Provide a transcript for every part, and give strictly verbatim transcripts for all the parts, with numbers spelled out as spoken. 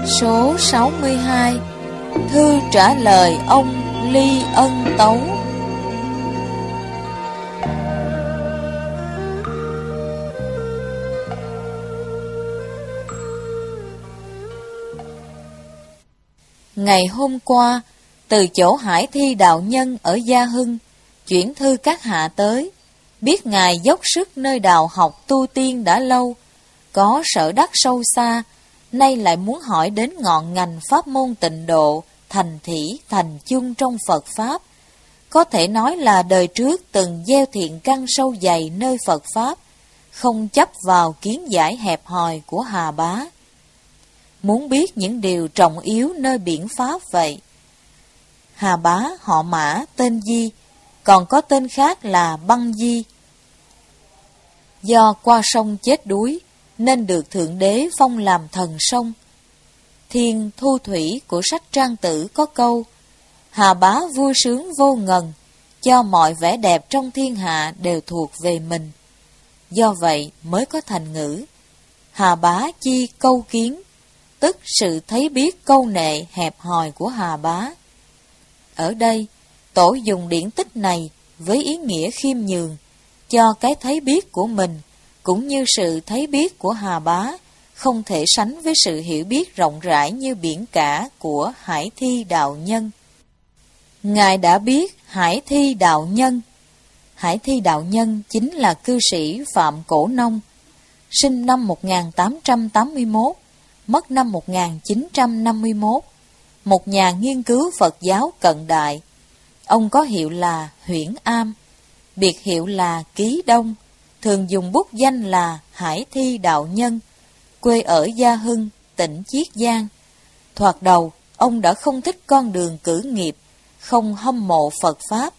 Số sáu mươi hai. Thư trả lời ông Ly Ân Tấu. Ngày hôm qua, từ chỗ Hải Thi đạo nhân ở Gia Hưng, chuyển thư các hạ tới, biết ngài dốc sức nơi đạo học tu tiên đã lâu, có sở đắc sâu xa, nay lại muốn hỏi đến ngọn ngành pháp môn tịnh độ, thành thỉ, thành chung trong Phật Pháp. Có thể nói là đời trước từng gieo thiện căn sâu dày nơi Phật Pháp, không chấp vào kiến giải hẹp hòi của Hà Bá. Muốn biết những điều trọng yếu nơi biển Pháp vậy. Hà Bá họ Mã tên Di, còn có tên khác là Băng Di. Do qua sông chết đuối, nên được Thượng Đế phong làm thần sông. Thiên Thu Thủy của sách Trang Tử có câu: Hà Bá vui sướng vô ngần, cho mọi vẻ đẹp trong thiên hạ đều thuộc về mình. Do vậy mới có thành ngữ Hà Bá chi câu kiến, tức sự thấy biết câu nệ hẹp hòi của Hà Bá. Ở đây, Tổ dùng điển tích này với ý nghĩa khiêm nhường, cho cái thấy biết của mình, cũng như sự thấy biết của Hà Bá, không thể sánh với sự hiểu biết rộng rãi như biển cả của Hải Thi đạo nhân. Ngài đã biết Hải Thi đạo nhân. Hải Thi đạo nhân chính là cư sĩ Phạm Cổ Nông, sinh năm một nghìn tám trăm tám mươi mốt, mất năm một nghìn chín trăm năm mươi mốt, một nhà nghiên cứu Phật giáo cận đại. Ông có hiệu là Huyễn Am, biệt hiệu là Ký Đông, thường dùng bút danh là Hải Thi đạo nhân, quê ở Gia Hưng, tỉnh Chiết Giang. Thoạt đầu, ông đã không thích con đường cử nghiệp, không hâm mộ Phật Pháp.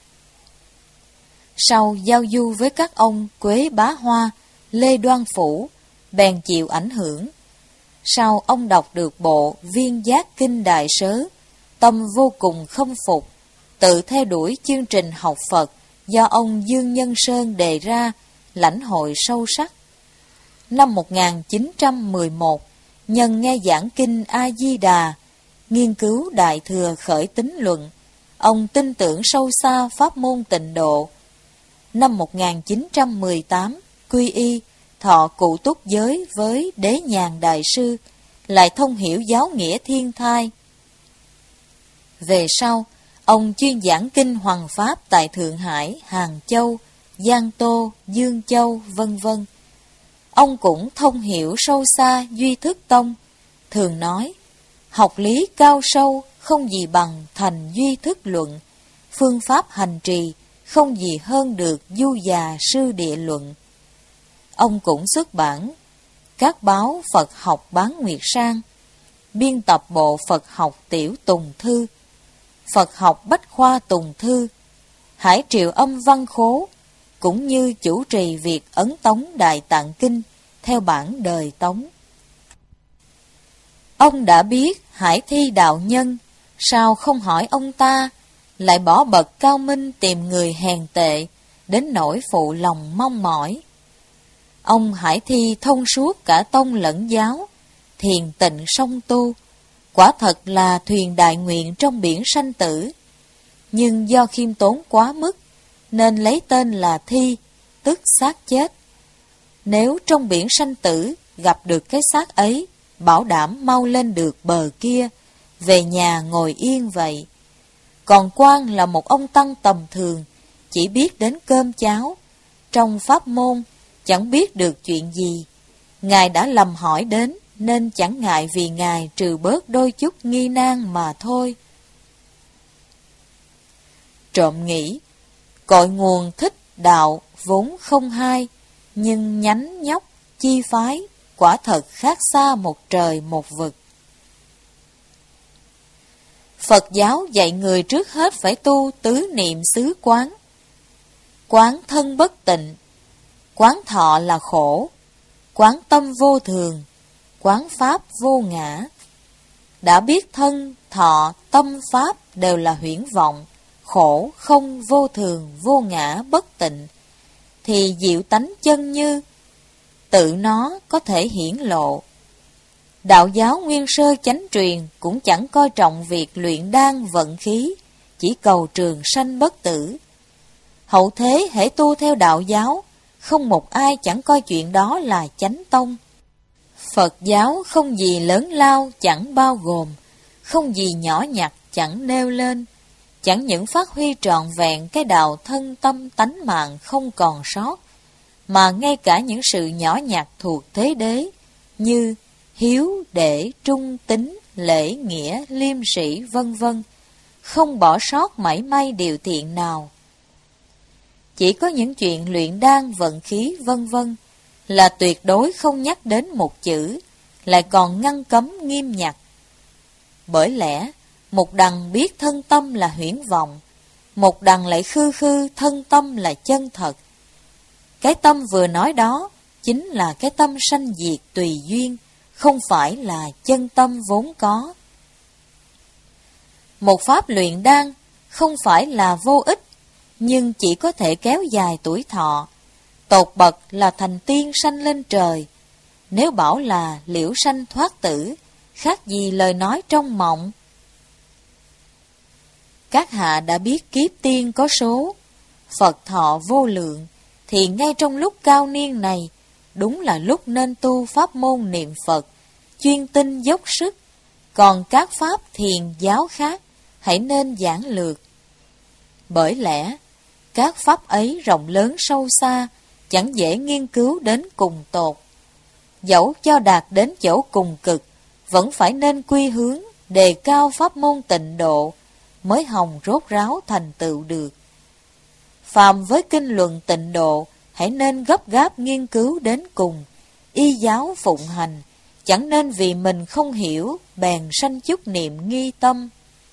Sau giao du với các ông Quế Bá Hoa, Lê Đoan Phủ, bèn chịu ảnh hưởng. Sau ông đọc được bộ Viên Giác Kinh Đại Sớ, tâm vô cùng khâm phục, tự theo đuổi chương trình học Phật do ông Dương Nhân Sơn đề ra, lãnh hội sâu sắc. Năm một nghìn chín trăm mười một, nhân nghe giảng kinh A-di-đà, nghiên cứu Đại Thừa Khởi Tín Luận, ông tin tưởng sâu xa pháp môn tịnh độ. Năm một nghìn chín trăm mười tám, quy y, thọ cụ túc giới với Đế Nhàn Đại Sư, lại thông hiểu giáo nghĩa thiên thai. Về sau, ông chuyên giảng kinh Hoằng Pháp tại Thượng Hải, Hàng Châu, Giang Tô, Dương Châu, vân vân. Ông cũng thông hiểu sâu xa Duy Thức Tông, thường nói, học lý cao sâu không gì bằng thành Duy Thức Luận, phương pháp hành trì không gì hơn được Du Già Sư Địa Luận. Ông cũng xuất bản các báo Phật học Bán Nguyệt Sang, biên tập bộ Phật học Tiểu Tùng Thư, Phật học Bách Khoa Tùng Thư, Hải Triệu Âm Văn Khố, cũng như chủ trì việc ấn tống Đại Tạng Kinh theo bản đời Tống. Ông đã biết Hải Thi đạo nhân, sao không hỏi ông ta, lại bỏ bậc cao minh tìm người hèn tệ, đến nỗi phụ lòng mong mỏi. Ông Hải Thi thông suốt cả tông lẫn giáo, thiền tịnh song tu, quả thật là thuyền đại nguyện trong biển sanh tử. Nhưng do khiêm tốn quá mức, nên lấy tên là Thi, tức xác chết. Nếu trong biển sanh tử gặp được cái xác ấy, bảo đảm mau lên được bờ kia, về nhà ngồi yên vậy. Còn Quang là một ông tăng tầm thường, chỉ biết đến cơm cháo, trong pháp môn chẳng biết được chuyện gì. Ngài đã lầm hỏi đến, nên chẳng ngại vì Ngài trừ bớt đôi chút nghi nan mà thôi. Trộm nghĩ, cội nguồn thích đạo vốn không hai, nhưng nhánh nhóc, chi phái, quả thật khác xa một trời một vực. Phật giáo dạy người trước hết phải tu tứ niệm xứ quán. Quán thân bất tịnh, quán thọ là khổ, quán tâm vô thường, quán pháp vô ngã. Đã biết thân, thọ, tâm pháp đều là huyễn vọng, khổ, không, vô thường, vô ngã, bất tịnh, thì diệu tánh chân như, tự nó có thể hiển lộ. Đạo giáo nguyên sơ chánh truyền cũng chẳng coi trọng việc luyện đan vận khí, chỉ cầu trường sanh bất tử. Hậu thế hễ tu theo đạo giáo, không một ai chẳng coi chuyện đó là chánh tông. Phật giáo không gì lớn lao chẳng bao gồm, không gì nhỏ nhặt chẳng nêu lên, chẳng những phát huy trọn vẹn cái đạo thân tâm tánh mạng không còn sót, mà ngay cả những sự nhỏ nhặt thuộc thế đế, như hiếu, đệ, trung, tín, lễ, nghĩa, liêm sĩ, vân vân, không bỏ sót mảy may điều thiện nào. Chỉ có những chuyện luyện đan, vận khí, vân vân là tuyệt đối không nhắc đến một chữ, lại còn ngăn cấm nghiêm nhặt. Bởi lẽ, một đằng biết thân tâm là huyễn vọng, một đằng lại khư khư thân tâm là chân thật. Cái tâm vừa nói đó chính là cái tâm sanh diệt tùy duyên, không phải là chân tâm vốn có. Một pháp luyện đan không phải là vô ích, nhưng chỉ có thể kéo dài tuổi thọ, tột bậc là thành tiên sanh lên trời. Nếu bảo là liễu sanh thoát tử, khác gì lời nói trong mộng. Các hạ đã biết kiếp tiên có số, Phật thọ vô lượng, thì ngay trong lúc cao niên này, đúng là lúc nên tu pháp môn niệm Phật, chuyên tinh dốc sức. Còn các pháp thiền giáo khác, hãy nên giản lược. Bởi lẽ, các pháp ấy rộng lớn sâu xa, chẳng dễ nghiên cứu đến cùng tột. Dẫu cho đạt đến chỗ cùng cực, vẫn phải nên quy hướng, đề cao pháp môn tịnh độ, mới hòng rốt ráo thành tựu được. Phàm với kinh luận tịnh độ, hãy nên gấp gáp nghiên cứu đến cùng, y giáo phụng hành, chẳng nên vì mình không hiểu, bèn sanh chút niệm nghi tâm.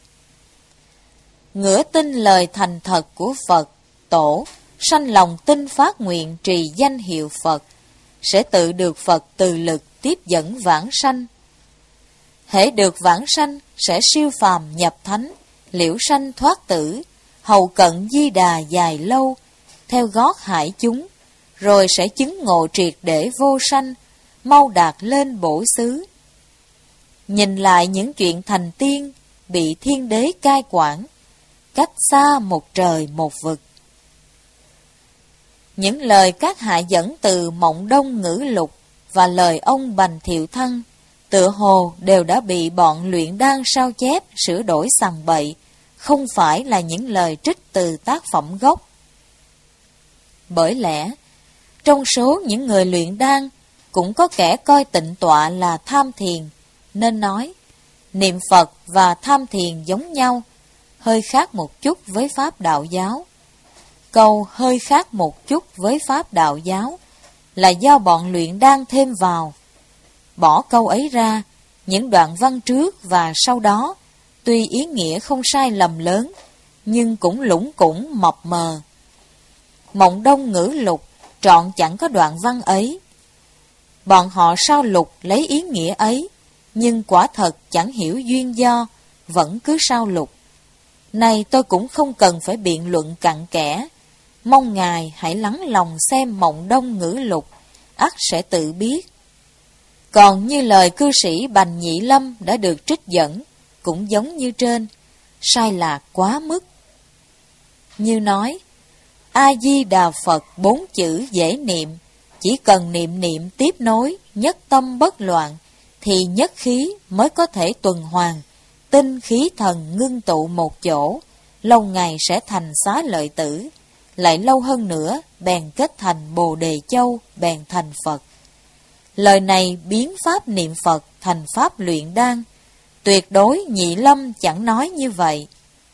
Ngửa tin lời thành thật của Phật, Tổ, sanh lòng tin phát nguyện trì danh hiệu Phật, sẽ tự được Phật từ lực tiếp dẫn vãng sanh. Hễ được vãng sanh, sẽ siêu phàm nhập thánh, liễu sanh thoát tử, hầu cận di đà dài lâu, theo gót hải chúng, rồi sẽ chứng ngộ triệt để vô sanh, mau đạt lên bổ xứ. Nhìn lại những chuyện thành tiên, bị thiên đế cai quản, cách xa một trời một vực. Những lời các hạ dẫn từ Mộng Đông Ngữ Lục và lời ông Bành Thiệu Thăng, tựa hồ đều đã bị bọn luyện đan sao chép, sửa đổi sằng bậy, không phải là những lời trích từ tác phẩm gốc. Bởi lẽ, trong số những người luyện đan, cũng có kẻ coi tịnh tọa là tham thiền, nên nói, niệm Phật và tham thiền giống nhau, hơi khác một chút với Pháp Đạo giáo. Câu hơi khác một chút với Pháp Đạo giáo là do bọn luyện đan thêm vào. Bỏ câu ấy ra, những đoạn văn trước và sau đó, tuy ý nghĩa không sai lầm lớn, nhưng cũng lủng củng mập mờ. Mộng Đông Ngữ Lục trọn chẳng có đoạn văn ấy. Bọn họ sao lục lấy ý nghĩa ấy, nhưng quả thật chẳng hiểu duyên do, vẫn cứ sao lục. Này tôi cũng không cần phải biện luận cặn kẽ, mong Ngài hãy lắng lòng xem Mộng Đông Ngữ Lục, ắt sẽ tự biết. Còn như lời cư sĩ Bành Nhị Lâm đã được trích dẫn, cũng giống như trên, sai lạc quá mức. Như nói, A-di-đà Phật bốn chữ dễ niệm, chỉ cần niệm niệm tiếp nối, nhất tâm bất loạn, thì nhất khí mới có thể tuần hoàn, tinh khí thần ngưng tụ một chỗ, lâu ngày sẽ thành Xá Lợi Tử, lại lâu hơn nữa, bèn kết thành Bồ Đề Châu, bèn thành Phật. Lời này biến pháp niệm Phật thành pháp luyện đan, tuyệt đối Nhị Lâm chẳng nói như vậy.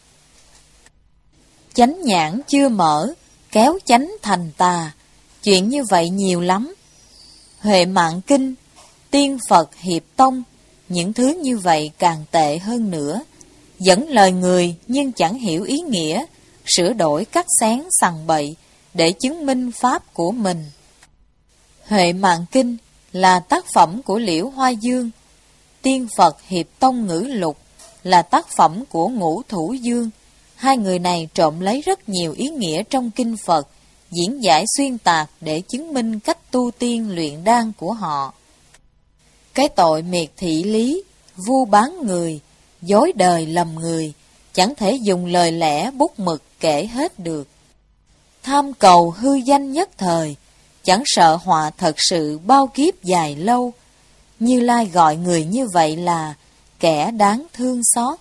Chánh nhãn chưa mở, kéo chánh thành tà, chuyện như vậy nhiều lắm. Huệ Mạng Kinh, Tiên Phật Hiệp Tông, những thứ như vậy càng tệ hơn nữa. Dẫn lời người nhưng chẳng hiểu ý nghĩa, sửa đổi cắt xén sằng bậy để chứng minh pháp của mình. Huệ Mạng Kinh là tác phẩm của Liễu Hoa Dương, Tiên Phật Hiệp Tông Ngữ Lục là tác phẩm của Ngũ Thủ Dương. Hai người này trộm lấy rất nhiều ý nghĩa trong kinh Phật, diễn giải xuyên tạc để chứng minh cách tu tiên luyện đan của họ. Cái tội miệt thị lý, vu bán người, dối đời lầm người, chẳng thể dùng lời lẽ bút mực kể hết được. Tham cầu hư danh nhất thời, chẳng sợ họa thật sự bao kiếp dài lâu. Như Lai gọi người như vậy là kẻ đáng thương xót.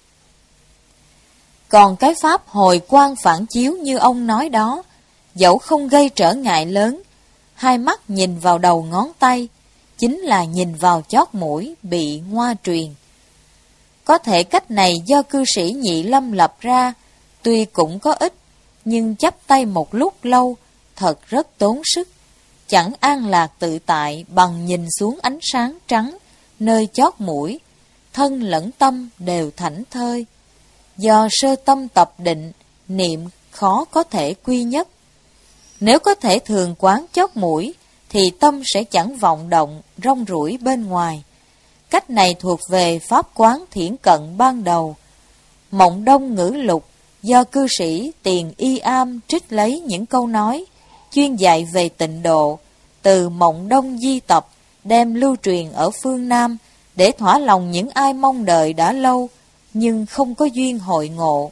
Còn cái pháp hồi quang phản chiếu như ông nói đó, dẫu không gây trở ngại lớn, hai mắt nhìn vào đầu ngón tay, chính là nhìn vào chót mũi bị ngoa truyền. Có thể cách này do cư sĩ Nhị Lâm lập ra, tuy cũng có ích, nhưng chắp tay một lúc lâu, thật rất tốn sức, chẳng an lạc tự tại bằng nhìn xuống ánh sáng trắng, nơi chót mũi, thân lẫn tâm đều thảnh thơi. Do sơ tâm tập định, niệm khó có thể quy nhất. Nếu có thể thường quán chót mũi, thì tâm sẽ chẳng vọng động, rong ruổi bên ngoài. Cách này thuộc về pháp quán thiển cận ban đầu. Mộng Đông Ngữ Lục do cư sĩ Tiền Y Am trích lấy những câu nói chuyên dạy về tịnh độ từ Mộng Đông Di Tập, đem lưu truyền ở phương Nam để thỏa lòng những ai mong đợi đã lâu nhưng không có duyên hội ngộ.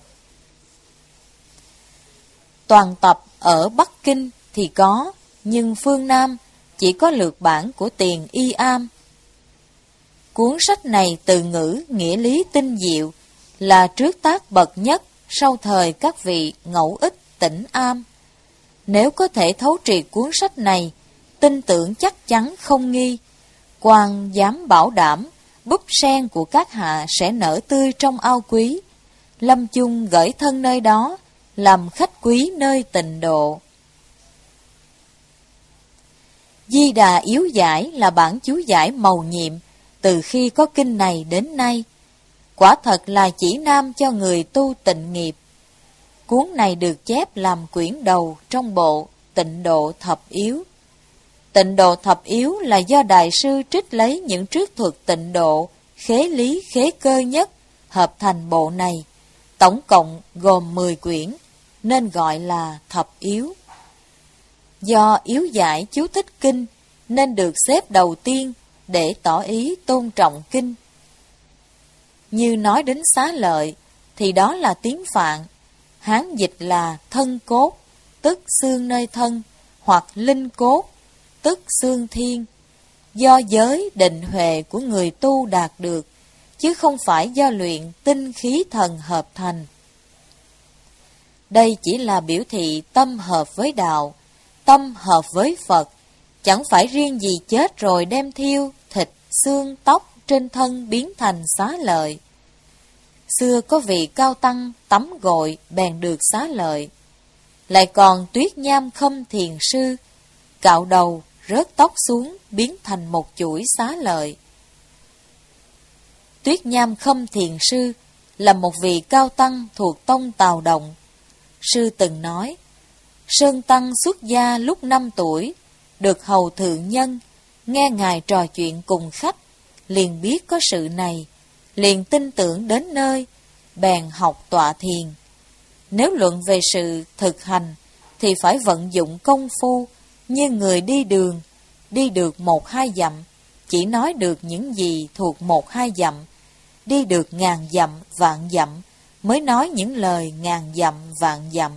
Toàn tập ở Bắc Kinh thì có, nhưng phương Nam chỉ có lược bản của Tiền Y Am. Cuốn sách này từ ngữ nghĩa lý tinh diệu, là trước tác bậc nhất sau thời các vị Ngẫu Ích Tỉnh Am. Nếu có thể thấu triệt cuốn sách này, tin tưởng chắc chắn không nghi, quan dám bảo đảm búp sen của các hạ sẽ nở tươi trong ao quý. Lâm chung gửi thân nơi đó, làm khách quý nơi tịnh độ. Di Đà Yếu Giải là bản chú giải mầu nhiệm từ khi có kinh này đến nay. Quả thật là chỉ nam cho người tu tịnh nghiệp. Cuốn này được chép làm quyển đầu trong bộ Tịnh Độ Thập Yếu. Tịnh Độ Thập Yếu là do Đại sư trích lấy những trước thuật tịnh độ, khế lý khế cơ nhất, hợp thành bộ này. Tổng cộng gồm mười quyển, nên gọi là Thập Yếu. Do yếu giải chú thích kinh, nên được xếp đầu tiên để tỏ ý tôn trọng kinh. Như nói đến xá lợi, thì đó là tiếng Phạn, Hán dịch là thân cốt, tức xương nơi thân, hoặc linh cốt, tức xương thiên, do giới định huệ của người tu đạt được, chứ không phải do luyện tinh khí thần hợp thành. Đây chỉ là biểu thị tâm hợp với đạo, tâm hợp với Phật, chẳng phải riêng gì chết rồi đem thiêu, thịt, xương, tóc trên thân biến thành xá lợi. Xưa có vị cao tăng tắm gội bèn được xá lợi. Lại còn Tuyết Nham Khâm thiền sư, cạo đầu, rớt tóc xuống biến thành một chuỗi xá lợi. Tuyết Nham Khâm thiền sư là một vị cao tăng thuộc tông Tào Động. Sư từng nói, Sơn Tăng xuất gia lúc năm tuổi, được hầu thượng nhân, nghe ngài trò chuyện cùng khách, liền biết có sự này, liền tin tưởng đến nơi, bèn học tọa thiền. Nếu luận về sự thực hành, thì phải vận dụng công phu, như người đi đường, đi được một hai dặm, chỉ nói được những gì thuộc một hai dặm, đi được ngàn dặm, vạn dặm, mới nói những lời ngàn dặm, vạn dặm.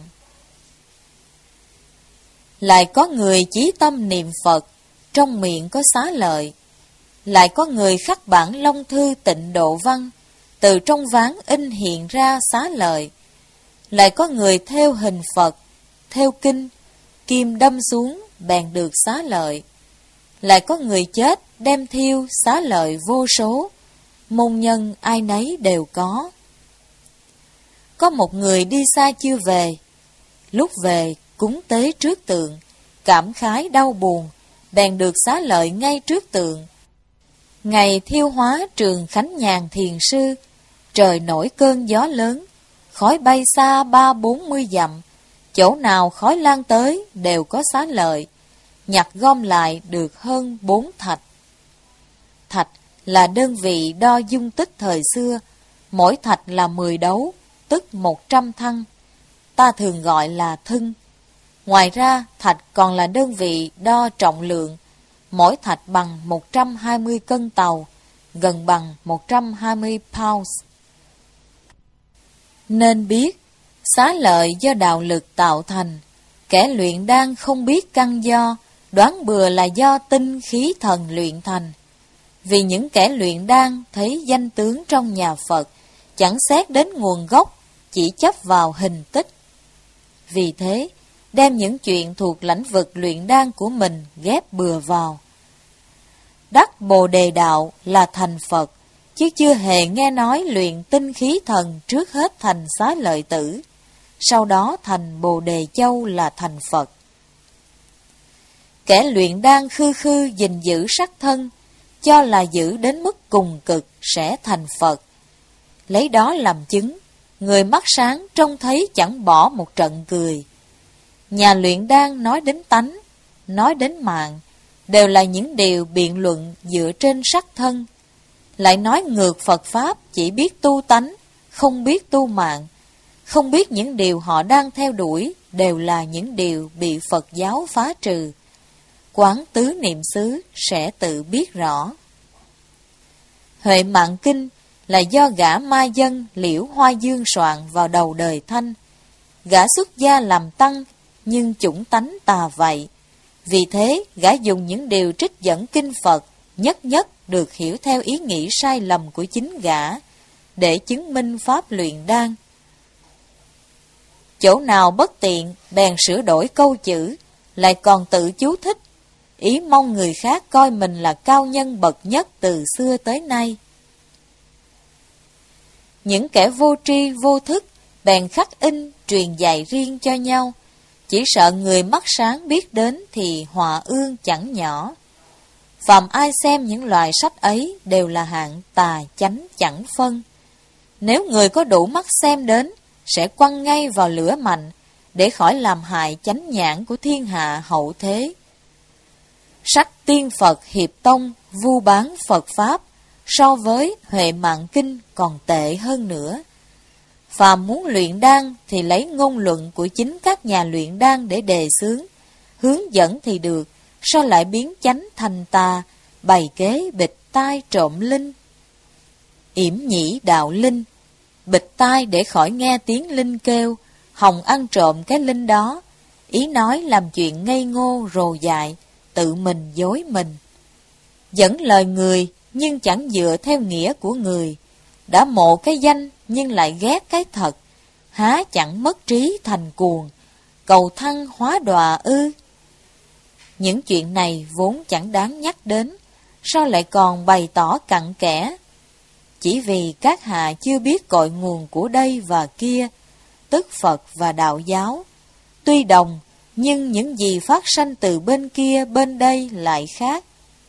Lại có người chí tâm niệm Phật, trong miệng có xá lợi. Lại có người khắc bản Long Thư Tịnh Độ Văn, từ trong ván in hiện ra xá lợi. Lại có người theo hình Phật, theo kinh, kim đâm xuống, bèn được xá lợi. Lại có người chết, đem thiêu xá lợi vô số, môn nhân ai nấy đều có. Có một người đi xa chưa về, lúc về cúng tế trước tượng, cảm khái đau buồn, bèn được xá lợi ngay trước tượng. Ngày thiêu hóa Trường Khánh Nhàn thiền sư, trời nổi cơn gió lớn, khói bay xa ba bốn mươi dặm, chỗ nào khói lan tới đều có xá lợi, nhặt gom lại được hơn bốn thạch. Thạch là đơn vị đo dung tích thời xưa, mỗi thạch là mười đấu, tức một trăm thăng, ta thường gọi là thưng. Ngoài ra, thạch còn là đơn vị đo trọng lượng, mỗi thạch bằng một trăm hai mươi cân tàu, gần bằng một trăm hai mươi pounds. Nên biết, xá lợi do đạo lực tạo thành, kẻ luyện đan không biết căn do, đoán bừa là do tinh khí thần luyện thành. Vì những kẻ luyện đan thấy danh tướng trong nhà Phật, chẳng xét đến nguồn gốc, chỉ chấp vào hình tích. Vì thế, đem những chuyện thuộc lãnh vực luyện đan của mình ghép bừa vào. Đắc Bồ Đề Đạo là thành Phật, chứ chưa hề nghe nói luyện tinh khí thần trước hết thành Xá Lợi Tử, sau đó thành Bồ Đề Châu là thành Phật. Kẻ luyện đan khư khư gìn giữ sắc thân, cho là giữ đến mức cùng cực sẽ thành Phật. Lấy đó làm chứng, người mắt sáng trông thấy chẳng bỏ một trận cười. Nhà luyện đan nói đến tánh, nói đến mạng, đều là những điều biện luận dựa trên sắc thân. Lại nói ngược Phật Pháp chỉ biết tu tánh, không biết tu mạng, không biết những điều họ đang theo đuổi đều là những điều bị Phật giáo phá trừ. Quán tứ niệm xứ sẽ tự biết rõ. Huệ Mạng Kinh là do gã ma dân Liễu Hoa Dương soạn vào đầu đời Thanh. Gã xuất gia làm tăng, nhưng chủng tánh tà vậy. Vì thế, gã dùng những điều trích dẫn kinh Phật, nhất nhất được hiểu theo ý nghĩ sai lầm của chính gã, để chứng minh pháp luyện đan. Chỗ nào bất tiện, bèn sửa đổi câu chữ, lại còn tự chú thích, ý mong người khác coi mình là cao nhân bậc nhất từ xưa tới nay. Những kẻ vô tri vô thức, bèn khắc in, truyền dạy riêng cho nhau, chỉ sợ người mắt sáng biết đến thì họa ương chẳng nhỏ. Phàm ai xem những loại sách ấy đều là hạng tà chánh chẳng phân. Nếu người có đủ mắt xem đến, sẽ quăng ngay vào lửa mạnh, để khỏi làm hại chánh nhãn của thiên hạ hậu thế. Sách Tiên Phật Hiệp Tông vu bán Phật Pháp, so với Huệ Mạng Kinh còn tệ hơn nữa. Phàm muốn luyện đan thì lấy ngôn luận của chính các nhà luyện đan để đề xướng, hướng dẫn thì được, sao lại biến chánh thành tà, bày kế bịt tai trộm linh. Yểm nhĩ đạo linh, bịt tai để khỏi nghe tiếng linh kêu, hòng ăn trộm cái linh đó, ý nói làm chuyện ngây ngô rồ dại, tự mình dối mình. Dẫn lời người nhưng chẳng dựa theo nghĩa của người, đã mộ cái danh nhưng lại ghét cái thật, há chẳng mất trí thành cuồng, cầu thăng hóa đọa ư. Những chuyện này vốn chẳng đáng nhắc đến, sao lại còn bày tỏ cặn kẽ? Chỉ vì các hạ chưa biết cội nguồn của đây và kia, tức Phật và đạo giáo. Tuy đồng, nhưng những gì phát sanh từ bên kia bên đây lại khác.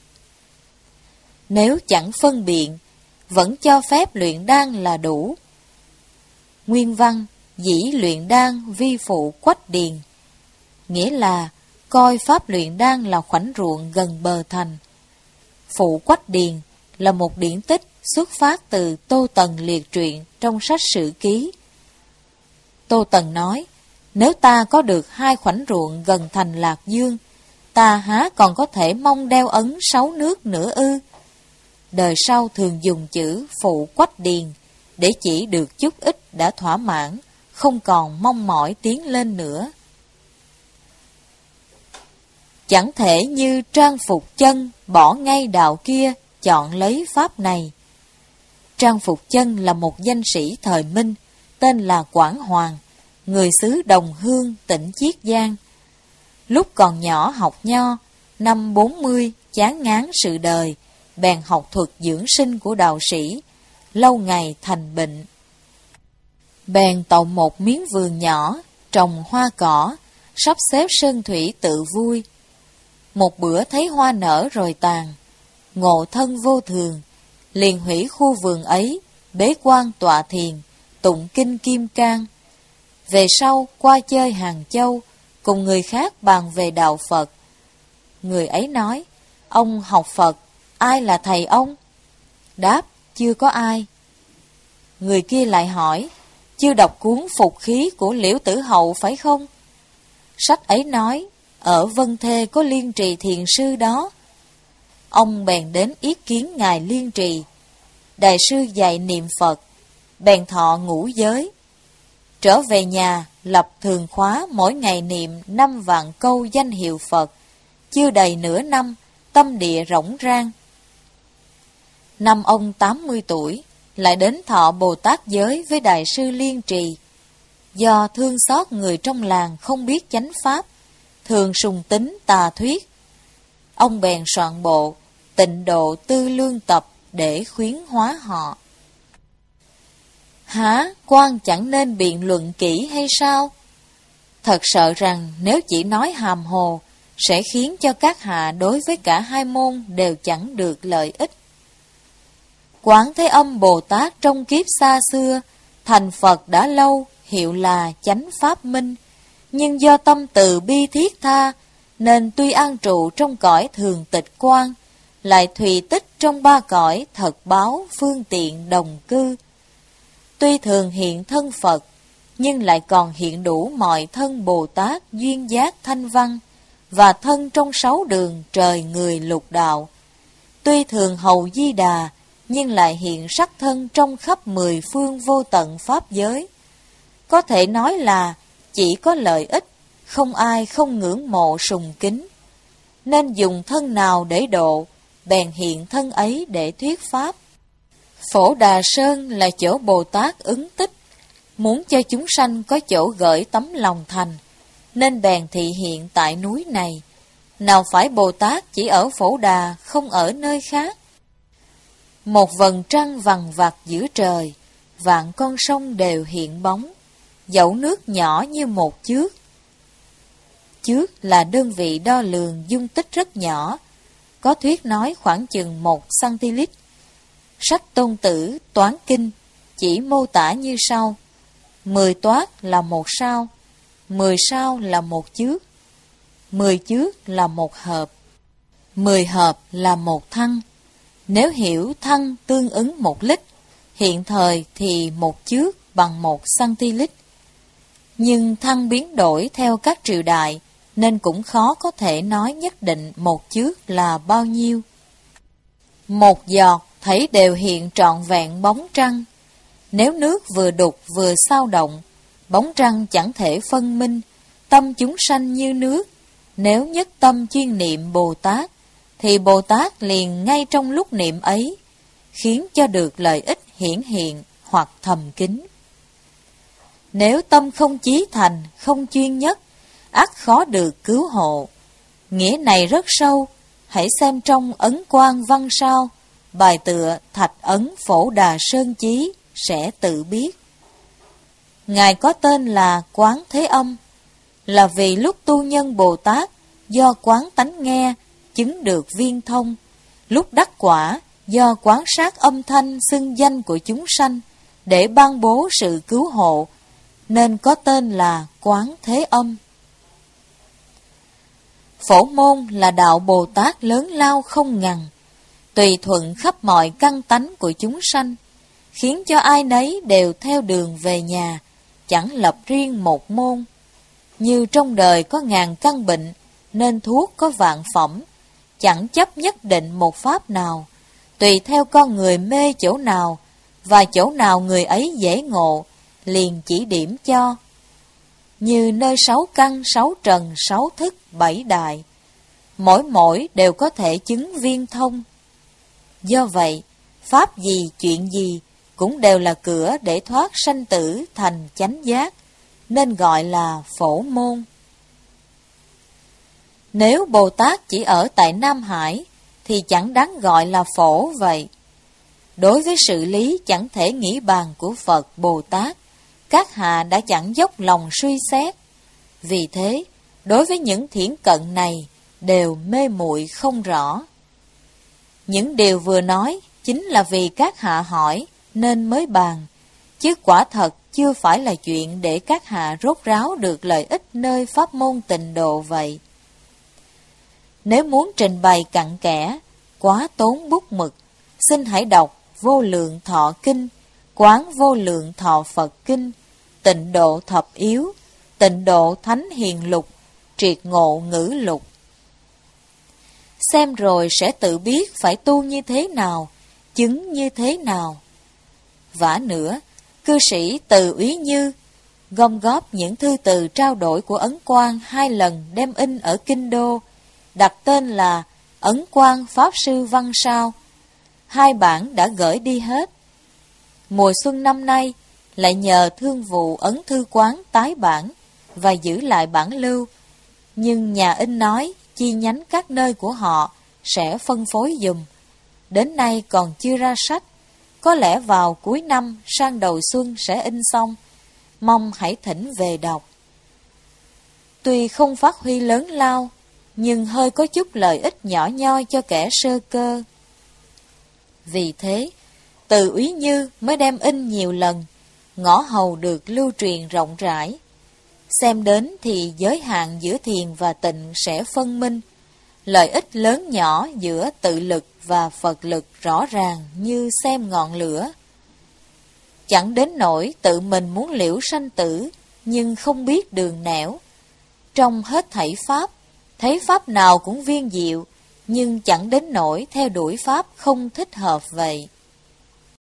Nếu chẳng phân biện, vẫn cho phép luyện đan là đủ. Nguyên văn, dĩ luyện đan vi phụ quách điền, nghĩa là coi pháp luyện đan là khoảnh ruộng gần bờ thành. Phụ quách điền là một điển tích xuất phát từ Tô Tần liệt truyện trong sách Sử Ký. Tô Tần nói, nếu ta có được hai khoảnh ruộng gần thành Lạc Dương, ta há còn có thể mong đeo ấn sáu nước nữa ư? Đời sau thường dùng chữ phụ quách điền để chỉ được chút ít đã thỏa mãn, không còn mong mỏi tiến lên nữa. Chẳng thể như Trang Phục Chân bỏ ngay đạo kia, chọn lấy pháp này. Trang Phục Chân là một danh sĩ thời Minh, tên là Quảng Hoàng, người xứ Đồng Hương, tỉnh Chiết Giang. Lúc còn nhỏ học nho, năm bốn mươi chán ngán sự đời, bèn học thuật dưỡng sinh của đạo sĩ, lâu ngày thành bệnh. Bèn tậu một miếng vườn nhỏ, trồng hoa cỏ, sắp xếp sơn thủy tự vui. Một bữa thấy hoa nở rồi tàn, ngộ thân vô thường, liền hủy khu vườn ấy, bế quan tọa thiền, tụng kinh Kim Cang. Về sau qua chơi Hàng Châu, cùng người khác bàn về đạo Phật. Người ấy nói, ông học Phật, ai là thầy ông? Đáp, chưa có ai. Người kia lại hỏi, chưa đọc cuốn Phục Khí của Liễu Tử Hậu phải không? Sách ấy nói, ở Vân Thê có Liên Trì Thiền Sư đó. ông bèn đến yết kiến Ngài Liên Trì. Đại sư dạy niệm Phật, bèn thọ ngũ giới. Trở về nhà, lập thường khóa mỗi ngày niệm năm vạn câu danh hiệu Phật. Chưa đầy nửa năm, tâm địa rỗng rang. Năm ông tám mươi tuổi, lại đến thọ Bồ Tát giới với Đại sư Liên Trì. Do thương xót người trong làng không biết chánh pháp, thường sùng tính tà thuyết, ông bèn soạn bộ Tịnh Độ Tư Lương Tập để khuyến hóa họ. Hả, quan chẳng nên biện luận kỹ hay sao? Thật sợ rằng nếu chỉ nói hàm hồ, sẽ khiến cho các hạ đối với cả hai môn đều chẳng được lợi ích. Quán Thế Âm Bồ Tát trong kiếp xa xưa, thành Phật đã lâu, hiệu là chánh pháp minh, nhưng do tâm từ bi thiết tha, nên tuy an trụ trong cõi thường tịch quan, lại thùy tích trong ba cõi thật báo phương tiện đồng cư. Tuy thường hiện thân Phật, nhưng lại còn hiện đủ mọi thân Bồ Tát duyên giác thanh văn, và thân trong sáu đường trời người lục đạo. Tuy thường hầu Di Đà, nhưng lại hiện sắc thân trong khắp mười phương vô tận pháp giới. Có thể nói là chỉ có lợi ích, không ai không ngưỡng mộ sùng kính. Nên dùng thân nào để độ, bèn hiện thân ấy để thuyết pháp. Phổ Đà Sơn là chỗ Bồ Tát ứng tích, muốn cho chúng sanh có chỗ gửi tấm lòng thành, nên bèn thị hiện tại núi này. Nào phải Bồ Tát chỉ ở Phổ Đà, không ở nơi khác. Một vầng trăng vằng vặc giữa trời, vạn con sông đều hiện bóng, dẫu nước nhỏ như một chước. Chước là đơn vị đo lường dung tích rất nhỏ, có thuyết nói khoảng chừng một xăng-ti-lít. Sách Tôn Tử Toán Kinh chỉ mô tả như sau: mười toát là một sao, mười sao là một chước, mười chước là một hợp, mười hợp là một thăng. Nếu hiểu thăng tương ứng một lít, hiện thời thì một chước bằng một xăng-ti-lít. Nhưng thăng biến đổi theo các triều đại, nên cũng khó có thể nói nhất định một chước là bao nhiêu. Một giọt thấy đều hiện trọn vẹn bóng trăng. Nếu nước vừa đục vừa xao động, bóng trăng chẳng thể phân minh. Tâm chúng sanh như nước, nếu nhất tâm chuyên niệm Bồ Tát, thì Bồ Tát liền ngay trong lúc niệm ấy, khiến cho được lợi ích hiển hiện hoặc thầm kín. Nếu tâm không chí thành, không chuyên nhất, ắt khó được cứu hộ. Nghĩa này rất sâu, hãy xem trong Ấn Quang Văn Sao, bài tựa Thạch Ấn Phổ Đà Sơn Chí, sẽ tự biết. Ngài có tên là Quán Thế Âm, là vì lúc tu nhân Bồ Tát do quán tánh nghe, chứng được viên thông, lúc đắc quả do quán sát âm thanh xưng danh của chúng sanh để ban bố sự cứu hộ, nên có tên là Quán Thế Âm. Phổ môn là đạo Bồ Tát lớn lao không ngần, tùy thuận khắp mọi căn tánh của chúng sanh, khiến cho ai nấy đều theo đường về nhà, chẳng lập riêng một môn. Như trong đời có ngàn căn bệnh, nên thuốc có vạn phẩm, chẳng chấp nhất định một pháp nào, tùy theo con người mê chỗ nào, và chỗ nào người ấy dễ ngộ, liền chỉ điểm cho. Như nơi sáu căn, sáu trần, sáu thức, bảy đại, mỗi mỗi đều có thể chứng viên thông. Do vậy, pháp gì, chuyện gì cũng đều là cửa để thoát sanh tử thành chánh giác, nên gọi là phổ môn. Nếu Bồ Tát chỉ ở tại Nam Hải, thì chẳng đáng gọi là phổ vậy. Đối với sự lý chẳng thể nghĩ bàn của Phật Bồ Tát, các hạ đã chẳng dốc lòng suy xét. Vì thế, đối với những thiển cận này, đều mê muội không rõ. Những điều vừa nói chính là vì các hạ hỏi nên mới bàn, chứ quả thật chưa phải là chuyện để các hạ rốt ráo được lợi ích nơi pháp môn tịnh độ vậy. Nếu muốn trình bày cặn kẽ, quá tốn bút mực, xin hãy đọc Vô Lượng Thọ Kinh, Quán Vô Lượng Thọ Phật Kinh, Tịnh Độ Thập Yếu, Tịnh Độ Thánh Hiền Lục, Triệt Ngộ Ngữ Lục. xem rồi sẽ tự biết phải tu như thế nào, chứng như thế nào. Vả nữa, cư sĩ Từ Úy Như gom góp những thư từ trao đổi của Ấn Quang hai lần đem in ở Kinh Đô, đặt tên là Ấn Quang Pháp Sư Văn Sao. Hai bản đã gửi đi hết. Mùa xuân năm nay lại nhờ thương vụ Ấn Thư Quán tái bản và giữ lại bản lưu, nhưng nhà in nói chi nhánh các nơi của họ sẽ phân phối giùm. Đến nay còn chưa ra sách, có lẽ vào cuối năm sang đầu xuân sẽ in xong. Mong hãy thỉnh về đọc. Tuy không phát huy lớn lao, nhưng hơi có chút lợi ích nhỏ nhoi cho kẻ sơ cơ. Vì thế, Từ Úy Như mới đem in nhiều lần, ngõ hầu được lưu truyền rộng rãi. Xem đến thì giới hạn giữa thiền và tịnh sẽ phân minh, lợi ích lớn nhỏ giữa tự lực và Phật lực rõ ràng như xem ngọn lửa. Chẳng đến nỗi tự mình muốn liễu sanh tử, nhưng không biết đường nẻo. Trong hết thảy pháp, thấy pháp nào cũng viên diệu, nhưng chẳng đến nỗi theo đuổi pháp không thích hợp vậy.